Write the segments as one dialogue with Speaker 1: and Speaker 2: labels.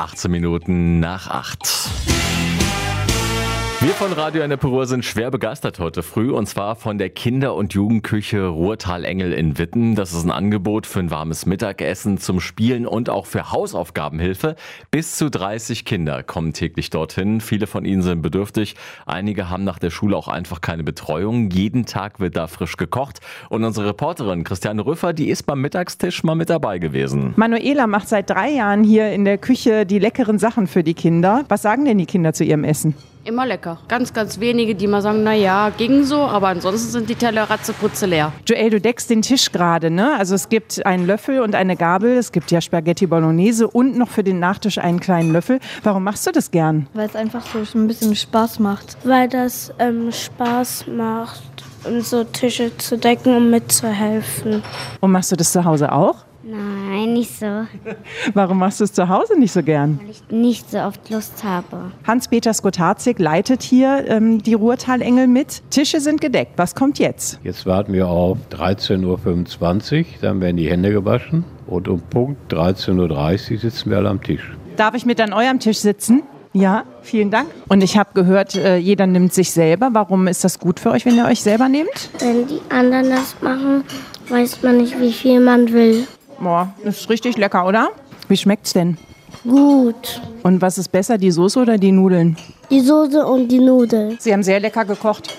Speaker 1: 18 Minuten nach 8. Wir von Radio Enneperuhr sind schwer begeistert heute früh, und zwar von der Kinder- und Jugendküche Ruhrtal-Engel in Witten. Das ist ein Angebot für ein warmes Mittagessen, zum Spielen und auch für Hausaufgabenhilfe. Bis zu 30 Kinder kommen täglich dorthin. Viele von ihnen sind bedürftig. Einige haben nach der Schule auch einfach keine Betreuung. Jeden Tag wird da frisch gekocht. Und unsere Reporterin Christiane Rüffer, die ist beim Mittagstisch mal mit dabei gewesen.
Speaker 2: Manuela macht seit 3 Jahren hier in der Küche die leckeren Sachen für die Kinder. Was sagen denn die Kinder zu ihrem Essen?
Speaker 3: Immer lecker. Ganz, ganz wenige, die mal sagen, naja, ging so, aber ansonsten sind die Teller ratzeputze leer.
Speaker 2: Joel, du deckst den Tisch gerade, ne? Also es gibt einen Löffel und eine Gabel, es gibt ja Spaghetti Bolognese und noch für den Nachtisch einen kleinen Löffel. Warum machst du das gern?
Speaker 4: Weil es einfach so ein bisschen Spaß macht. Weil das Spaß macht, so Tische zu decken und mitzuhelfen.
Speaker 2: Und machst du das zu Hause auch?
Speaker 5: Nein, nicht so,
Speaker 2: Warum machst du es zu Hause nicht so gern?
Speaker 5: weil ich nicht so oft Lust habe.
Speaker 2: Hans-Peter Skotarzig leitet hier die Ruhrtal-Engel mit. Tische sind gedeckt. Was kommt jetzt?
Speaker 6: Jetzt warten wir auf 13.25 Uhr, dann werden die Hände gewaschen und um Punkt 13.30 Uhr sitzen wir alle am Tisch.
Speaker 2: Darf ich mit an eurem Tisch sitzen? Ja, vielen Dank. Und ich habe gehört, jeder nimmt sich selber. Warum ist das gut für euch, wenn ihr euch selber nehmt?
Speaker 5: Wenn die anderen das machen, weiß man nicht, wie viel man will.
Speaker 2: Boah, das ist richtig lecker, oder? Wie schmeckt's denn?
Speaker 5: Gut.
Speaker 2: Und was ist besser, die Soße oder die Nudeln?
Speaker 5: Die Soße und die Nudeln.
Speaker 2: Sie haben sehr lecker gekocht.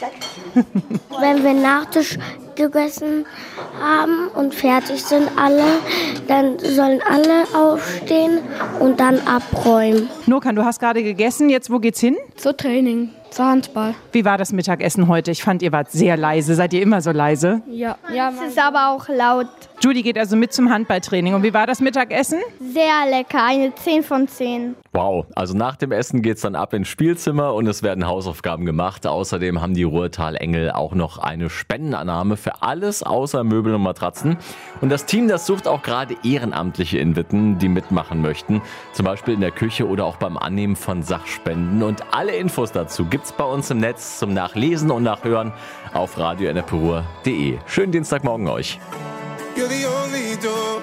Speaker 5: Wenn wir Nachtisch gegessen haben und fertig sind alle, dann sollen alle aufstehen und dann abräumen.
Speaker 2: Nurkan, du hast gerade gegessen. Jetzt, wo geht's hin?
Speaker 4: Zu Training, zu Handball.
Speaker 2: Wie war das Mittagessen heute? Ich fand, ihr wart sehr leise. Seid ihr immer so leise?
Speaker 4: Ja, es ist aber auch laut.
Speaker 2: Judy geht also mit zum Handballtraining. Und wie war das Mittagessen?
Speaker 4: Sehr lecker, eine 10 von 10.
Speaker 1: Wow, also nach dem Essen geht's dann ab ins Spielzimmer und es werden Hausaufgaben gemacht. Außerdem haben die Ruhrtal-Engel auch noch eine Spendenannahme für alles außer Möbel und Matratzen. Und das Team, das sucht auch gerade Ehrenamtliche in Witten, die mitmachen möchten. Zum Beispiel in der Küche oder auch beim Annehmen von Sachspenden. Und alle Infos dazu gibt's bei uns im Netz zum Nachlesen und Nachhören auf radioenneperuhr.de. Schönen Dienstagmorgen euch.